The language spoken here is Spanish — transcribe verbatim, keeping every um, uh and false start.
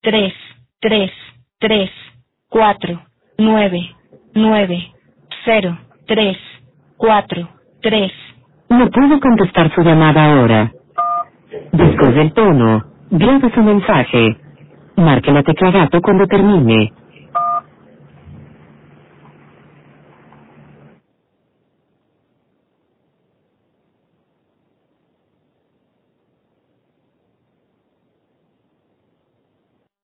tres, tres, tres, cuatro, nueve, nueve, cero, tres, cuatro, tres. No puedo contestar su llamada ahora. Después del tono, grabe su mensaje. Marque la tecla gato cuando termine.